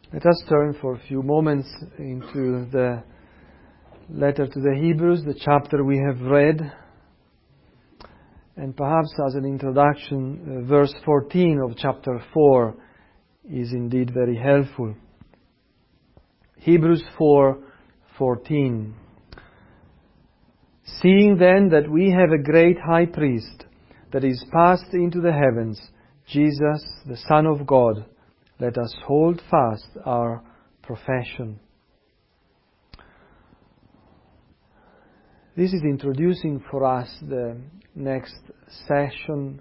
Let us turn for a few moments into the letter to the Hebrews, the chapter we have read. And perhaps as an introduction, verse 14 of chapter 4 is indeed very helpful. Hebrews 4:14. Seeing then that we have a great high priest that is passed into the heavens, Jesus, the Son of God, let us hold fast our profession. This is introducing for us the next section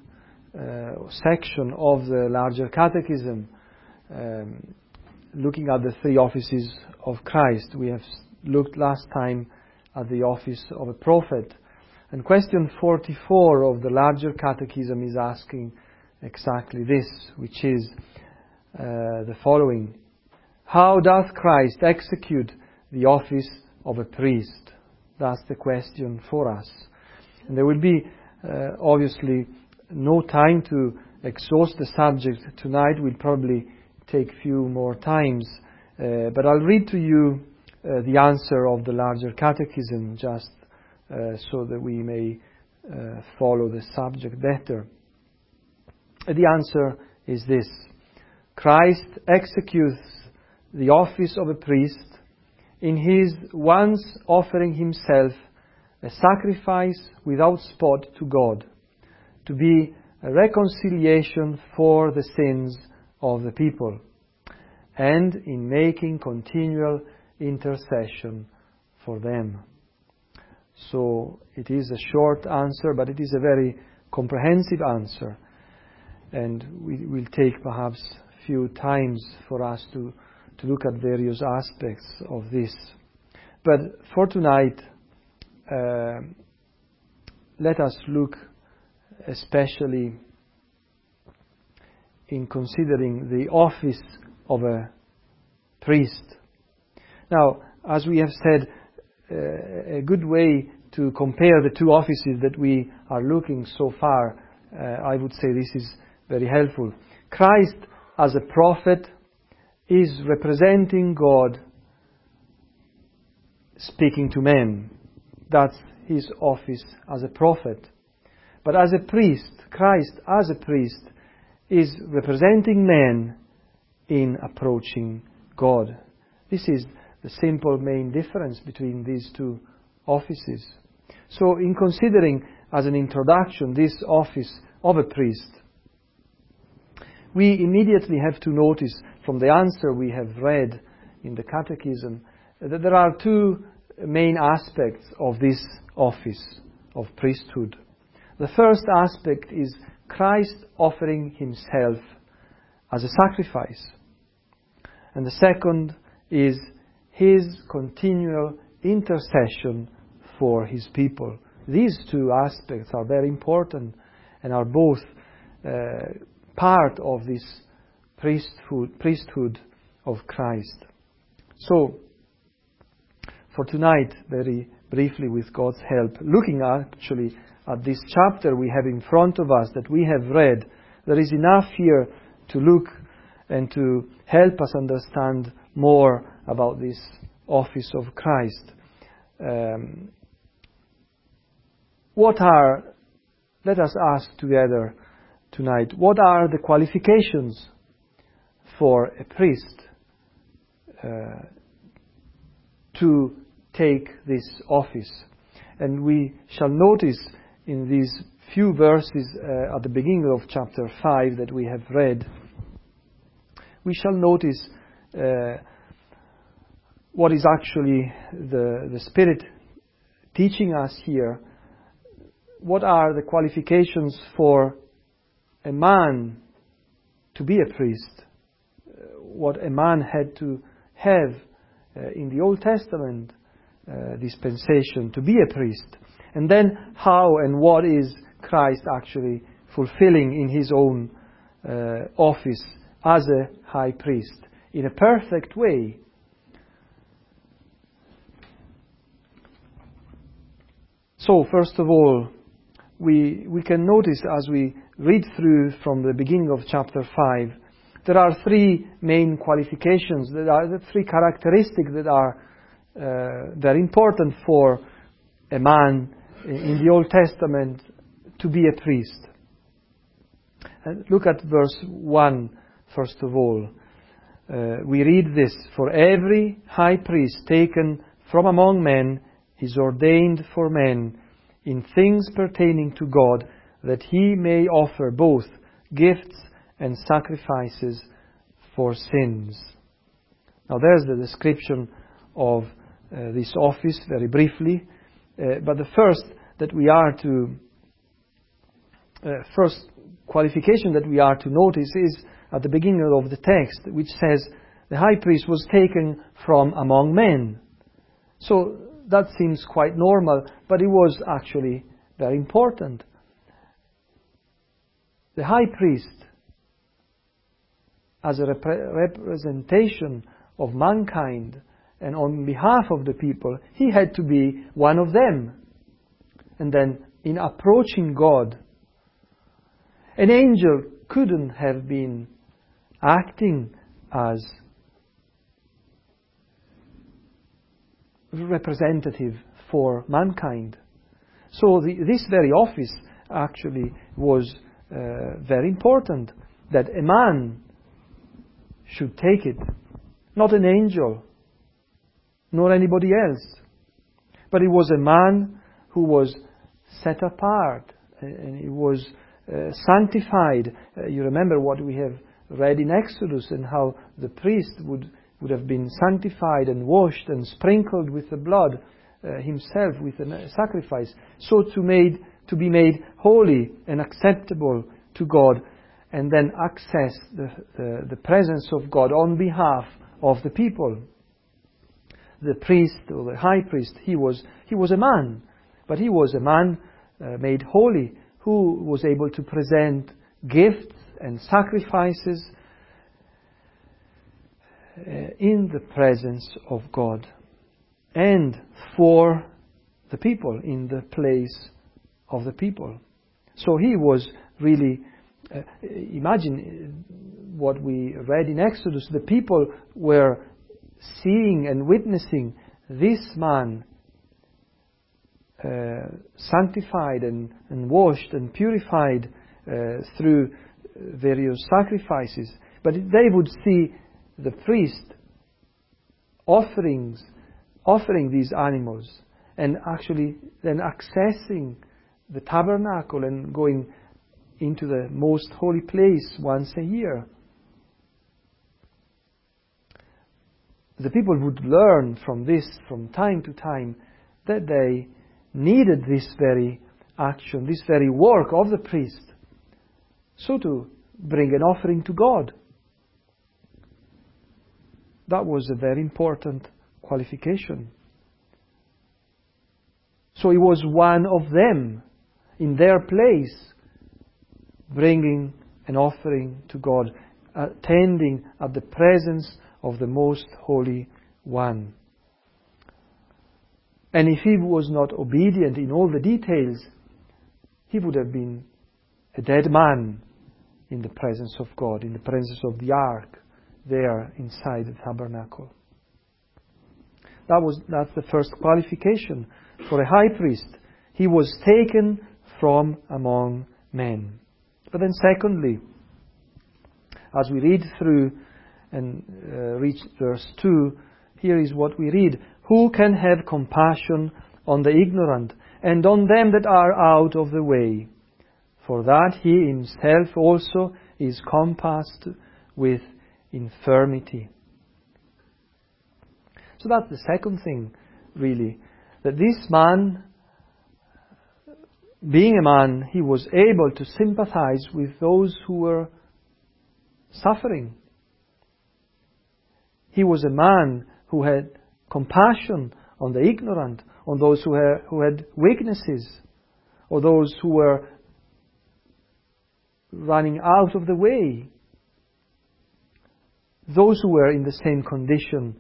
of the larger catechism, looking at the three offices of Christ. We have looked last time at the office of a prophet. And question 44 of the larger catechism is asking exactly this, which is the following. How doth Christ execute the office of a priest? That's the question for us. And there will be obviously no time to exhaust the subject tonight. We'll probably take a few more times. But I'll read to you the answer of the larger catechism just so that we may follow the subject better. The answer is this. Christ executes the office of a priest in his once offering himself a sacrifice without spot to God, to be a reconciliation for the sins of the people, and in making continual intercession for them. So it is a short answer, but it is a very comprehensive answer. And we will take perhaps a few times for us to look at various aspects of this. But for tonight, let us look especially in considering the office of a priest. Now, as we have said, a good way to compare the two offices that we are looking so far, I would say this is very helpful. Christ as a prophet is representing God speaking to men. That's his office as a prophet. But as a priest, Christ as a priest is representing men in approaching God. This is the simple main difference between these two offices. So in considering as an introduction this office of a priest, we immediately have to notice from the answer we have read in the Catechism that there are two main aspects of this office of priesthood. The first aspect is Christ offering himself as a sacrifice. And the second is his continual intercession for his people. These two aspects are very important and are both part of this priesthood of Christ. So, for tonight, very briefly with God's help, looking actually at this chapter we have in front of us that we have read, there is enough here to look and to help us understand more about this office of Christ. Let us ask together tonight, what are the qualifications for a priest to take this office? And we shall notice in these few verses at the beginning of chapter 5 that we have read, we shall notice what is actually the Spirit teaching us here. What are the qualifications for a man to be a priest? What a man had to have in the Old Testament dispensation to be a priest. And then how and what is Christ actually fulfilling in his own office as a high priest in a perfect way. So first of all, we can notice as we read through from the beginning of chapter 5 there are three main qualifications, there are the three characteristics that are very important for a man in the Old Testament to be a priest. And look at verse 1 first of all. We read this, "For every high priest taken from among men is ordained for men in things pertaining to God, that he may offer both gifts and sacrifices for sins." Now there's the description of this office very briefly, but the first qualification that we are to notice is at the beginning of the text, which says the high priest was taken from among men. So that seems quite normal, but it was actually very important. The high priest, as a representation of mankind and on behalf of the people, he had to be one of them. And then in approaching God, an angel couldn't have been acting as representative for mankind. So this very office actually was very important, that a man should take it, not an angel, nor anybody else. But it was a man who was set apart, and he was sanctified. You remember what we have read in Exodus, and how the priest would have been sanctified and washed and sprinkled with the blood himself with a sacrifice, so to be made holy and acceptable to God, and then access the presence of God on behalf of the people. The priest, or the high priest, he was a man, but he was a man made holy, who was able to present gifts and sacrifices in the presence of God and for the people, in the place of the people. So he was really, imagine what we read in Exodus, the people were seeing and witnessing this man sanctified and washed and purified through various sacrifices. But they would see the priest offering these animals, and actually then accessing the tabernacle and going into the most holy place once a year. The people would learn from this from time to time that they needed this very action, this very work of the priest, so to bring an offering to God. That was a very important qualification. So he was one of them, in their place, bringing an offering to God, attending at the presence of the Most Holy One. And if he was not obedient in all the details, he would have been a dead man in the presence of God, in the presence of the ark, there inside the tabernacle. That's the first qualification for a high priest. He was taken from among men. But then secondly, as we read through and reach verse 2, here is what we read. Who can have compassion on the ignorant and on them that are out of the way? For that he himself also is compassed with infirmity. So that's the second thing, really. That this man, being a man, he was able to sympathize with those who were suffering. He was a man who had compassion on the ignorant, on those who had weaknesses, or those who were running out of the way, those who were in the same condition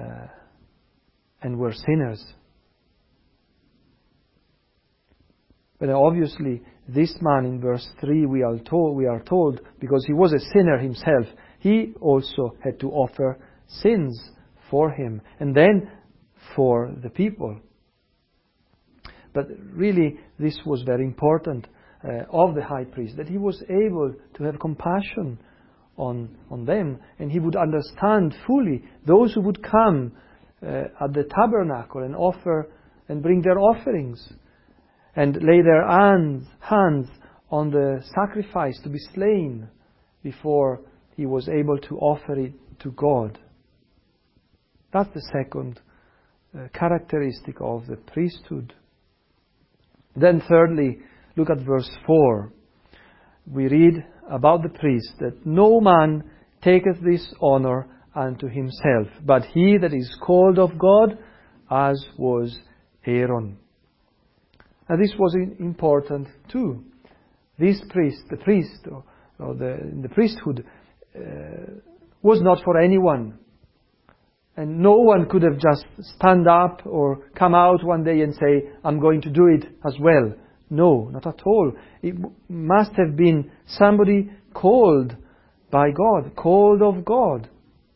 and were sinners. But obviously, this man in verse 3, we are told, because he was a sinner himself, he also had to offer sins for him, and then for the people. But really, this was very important of the high priest, that he was able to have compassion on them, and he would understand fully those who would come at the tabernacle and offer and bring their offerings and lay their hands on the sacrifice to be slain before he was able to offer it to God. That's the second characteristic of the priesthood. Then thirdly, look at verse 4. We read about the priest that no man taketh this honor unto himself, but he that is called of God, as was Aaron. And this was important too. This priest, the priesthood, was not for anyone. And no one could have just stand up or come out one day and say, I'm going to do it as well. No, not at all. It must have been somebody called by God, called of God.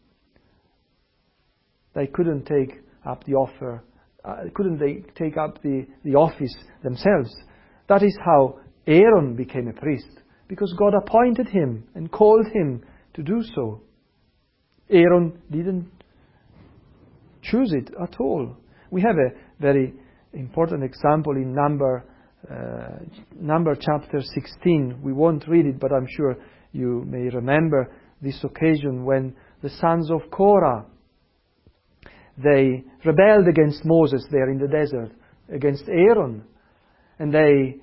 They couldn't take up the offer. Couldn't they take up the office themselves? That is how Aaron became a priest, because God appointed him and called him to do so. Aaron didn't choose it at all. We have a very important example in Number chapter 16. We won't read it, but I'm sure you may remember this occasion when the sons of Korah, they rebelled against Moses there in the desert, against Aaron, and they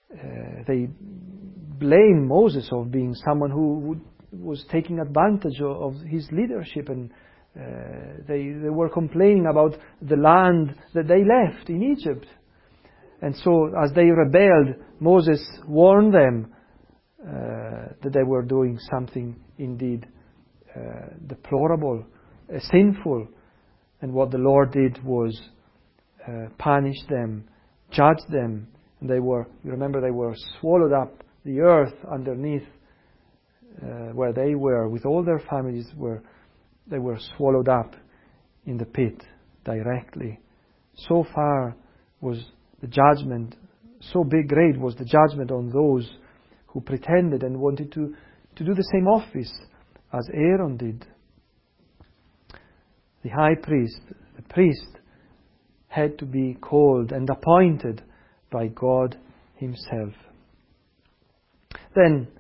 blamed Moses of being someone who was taking advantage of his leadership, and they were complaining about the land that they left in Egypt. And so as they rebelled, Moses warned them that they were doing something indeed deplorable, sinful. And what the Lord did was punish them, judge them. And they were swallowed up, the earth underneath where they were, with all their families, they were swallowed up in the pit directly. So far was the judgment, so great was the judgment on those who pretended and wanted to do the same office as Aaron did. The high priest, the priest, had to be called and appointed by God Himself. Then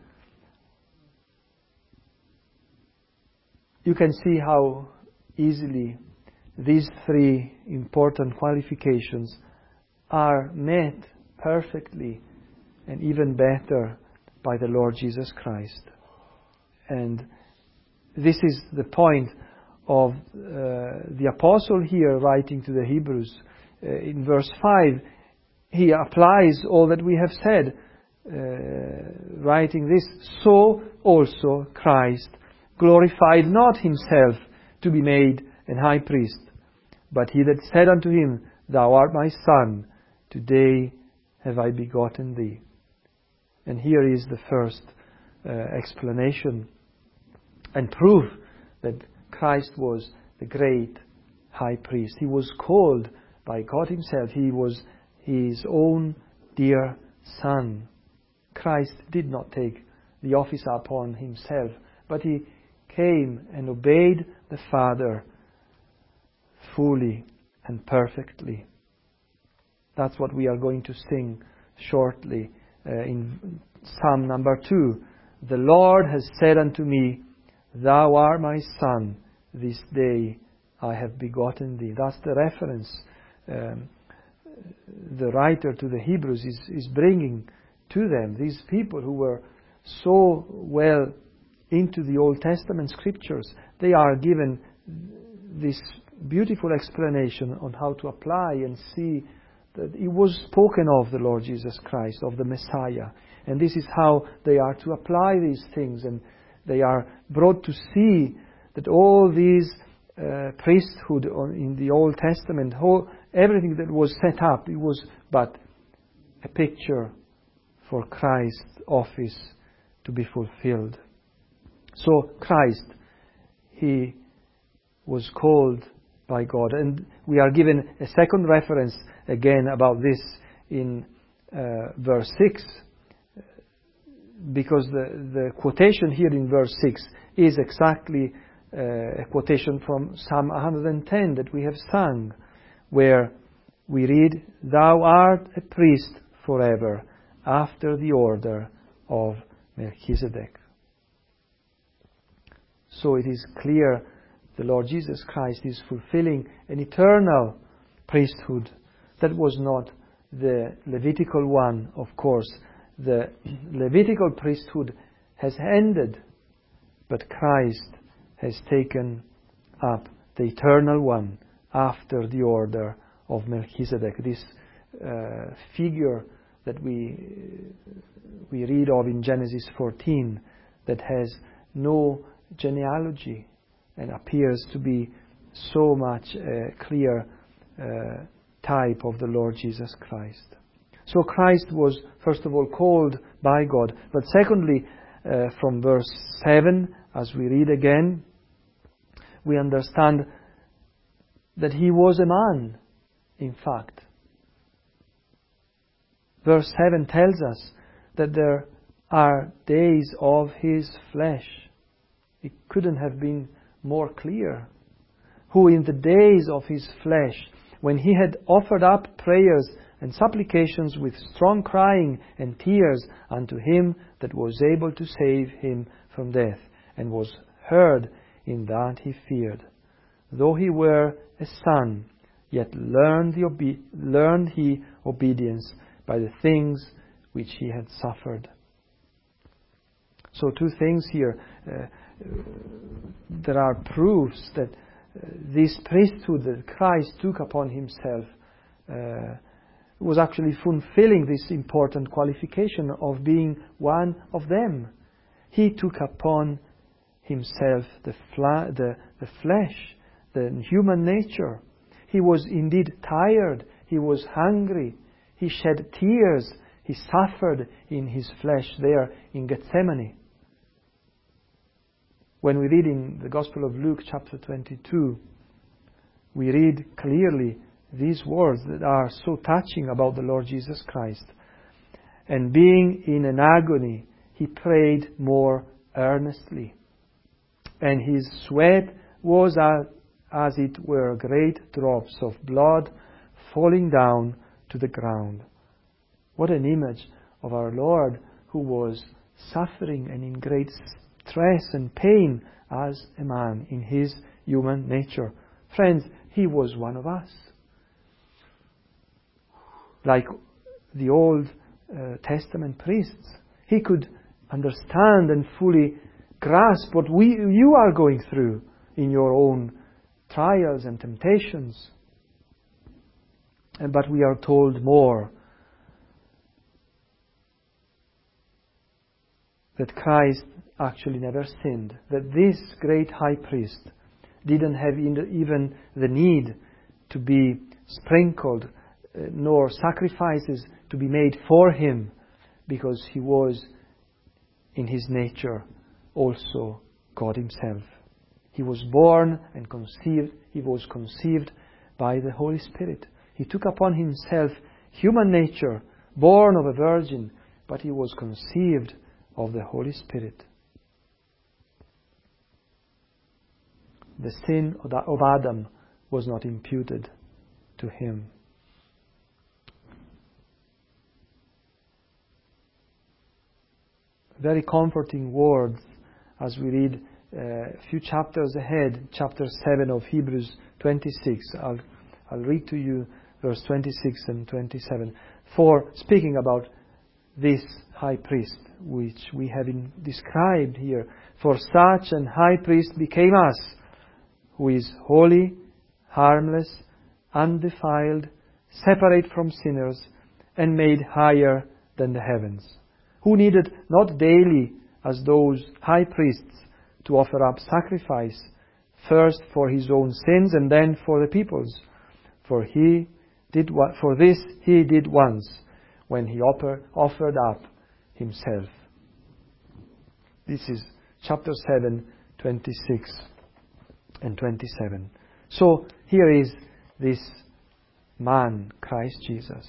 you can see how easily these three important qualifications are met perfectly and even better by the Lord Jesus Christ. And this is the point of the apostle here writing to the Hebrews. In verse 5, he applies all that we have said, writing this, so also Christ glorified not himself to be made an high priest, but he that said unto him, Thou art my son, today have I begotten thee. And here is the first explanation and proof that Christ was the great high priest. He was called by God Himself. He was His own dear Son. Christ did not take the office upon Himself, but He came and obeyed the Father fully and perfectly. That's what we are going to sing shortly in Psalm number 2. The Lord has said unto me, Thou art my Son, this day I have begotten thee. That's the reference the writer to the Hebrews is bringing to them. These people who were so well into the Old Testament scriptures, they are given this beautiful explanation on how to apply and see that it was spoken of the Lord Jesus Christ, of the Messiah. And this is how they are to apply these things. And they are brought to see that all these priesthood in the Old Testament, everything that was set up, it was but a picture for Christ's office to be fulfilled. So Christ, He was called by God. And we are given a second reference again about this in verse 6, because the quotation here in verse 6 is exactly a quotation from Psalm 110 that we have sung, where we read, "Thou art a priest forever, after the order of Melchizedek." So it is clear the Lord Jesus Christ is fulfilling an eternal priesthood. That was not the Levitical one, of course. The Levitical priesthood has ended, but Christ has taken up the eternal one after the order of Melchizedek. This figure that we read of in Genesis 14 that has no genealogy and appears to be so much a clear type of the Lord Jesus Christ. So Christ was, first of all, called by God. But secondly, from verse 7, as we read again, we understand that He was a man, in fact. Verse 7 tells us that there are days of His flesh. It couldn't have been more clear. Who in the days of His flesh, when He had offered up prayers and supplications with strong crying and tears unto Him that was able to save Him from death, and was heard in that He feared. Though He were a son, yet learned He obedience by the things which He had suffered. So two things here. There are proofs that this priesthood that Christ took upon Himself was actually fulfilling this important qualification of being one of them. He took upon Himself the flesh, the human nature. He was indeed tired. He was hungry. He shed tears. He suffered in His flesh there in Gethsemane. When we read in the Gospel of Luke chapter 22, we read clearly these words that are so touching about the Lord Jesus Christ. And being in an agony, He prayed more earnestly. And His sweat was as it were great drops of blood falling down to the ground. What an image of our Lord, who was suffering and in great stress and pain as a man in His human nature. Friends, He was one of us. Like the Old Testament priests, He could understand and fully grasp what you are going through in your own trials and temptations. But we are told more, that Christ actually never sinned, that this great high priest didn't have even the need to be sprinkled, nor sacrifices to be made for Him, because He was in His nature also God Himself. He was born and conceived. He was conceived by the Holy Spirit. He took upon Himself human nature, born of a virgin, but He was conceived of the Holy Spirit. The sin of Adam was not imputed to Him. Very comforting words as we read a few chapters ahead, chapter 7 of Hebrews 26. I'll read to you verse 26 and 27. For speaking about this high priest, which we have described here, for such an high priest became us, who is holy, harmless, undefiled, separate from sinners, and made higher than the heavens, who needed not daily, as those high priests, to offer up sacrifice, first for His own sins and then for the people's. For this He did once, when He offered up Himself. This is chapter 7, 26 and 27. So here is this man, Christ Jesus.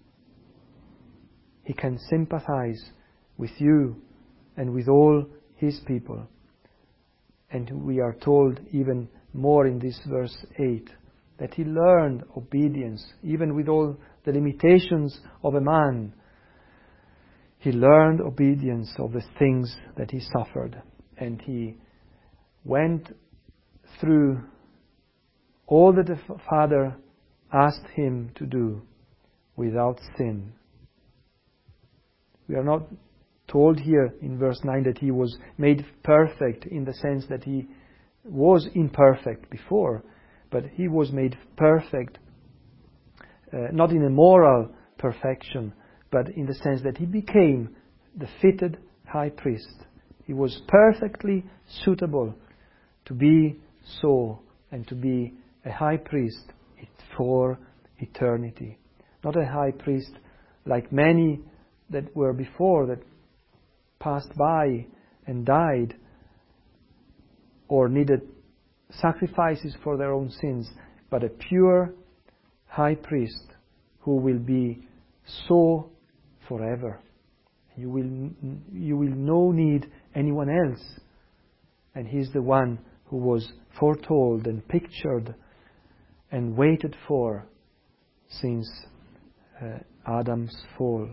He can sympathize with you and with all His people. And we are told even more in this verse 8 that He learned obedience, even with all the limitations of a man. He learned obedience of the things that He suffered. And He went through all that the Father asked Him to do without sin. We are not told here in verse 9 that He was made perfect in the sense that He was imperfect before, but He was made perfect, not in a moral perfection, but in the sense that He became the fitted high priest. He was perfectly suitable to be so and to be a high priest for eternity. Not a high priest like many that were before, that passed by and died or needed sacrifices for their own sins, but a pure high priest who will be so forever. You will no need anyone else. And He's the one who was foretold and pictured and waited for since Adam's fall.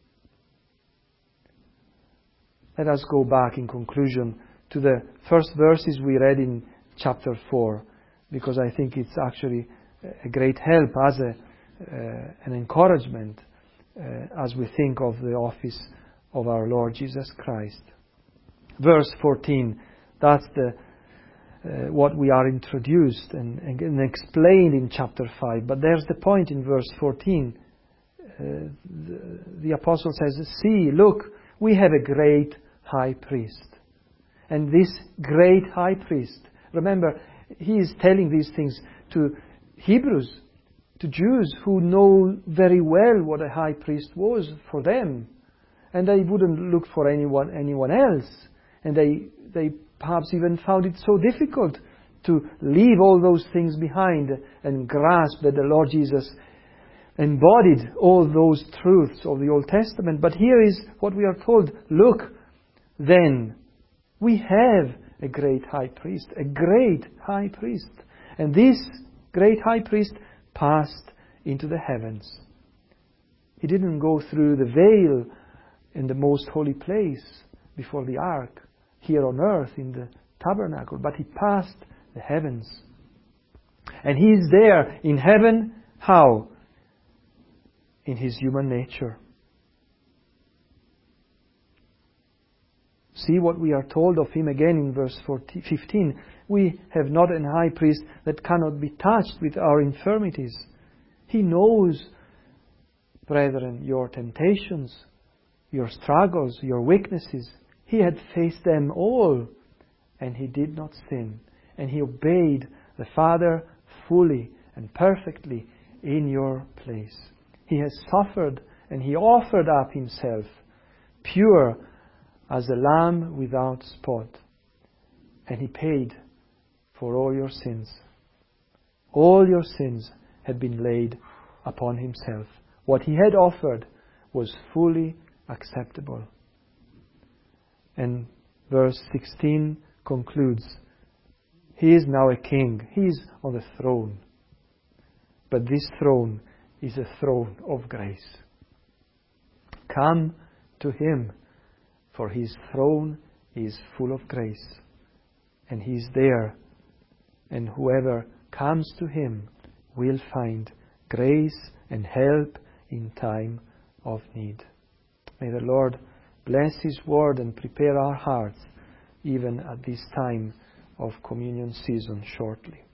Let us go back in conclusion to the first verses we read in chapter 4, because I think it's actually a great help as an encouragement as we think of the office of our Lord Jesus Christ. Verse 14, that's what we are introduced and explained in chapter 5. But there's the point in verse 14. The apostle says, "See, look, we have a great high priest." And this great high priest, remember, he is telling these things to Hebrews, to Jews who know very well what a high priest was for them. And they wouldn't look for anyone else. And they perhaps even found it so difficult to leave all those things behind and grasp that the Lord Jesus embodied all those truths of the Old Testament. But here is what we are told. Look, then, we have a great high priest, a great high priest. And this great high priest passed into the heavens. He didn't go through the veil in the most holy place before the ark, here on earth in the tabernacle, but He passed the heavens. And He is there in heaven. How? In His human nature. See what we are told of Him again in verse 15. We have not an high priest that cannot be touched with our infirmities. He knows, brethren, your temptations, your struggles, your weaknesses. He had faced them all, and He did not sin. And He obeyed the Father fully and perfectly in your place. He has suffered, and He offered up Himself, pure as a lamb without spot. And He paid for all your sins. All your sins had been laid upon Himself. What He had offered was fully acceptable. And verse 16 concludes, He is now a king. He is on the throne. But this throne is a throne of grace. Come to Him, for His throne is full of grace. And He is there. And whoever comes to Him will find grace and help in time of need. May the Lord bless His word and prepare our hearts even at this time of communion season shortly.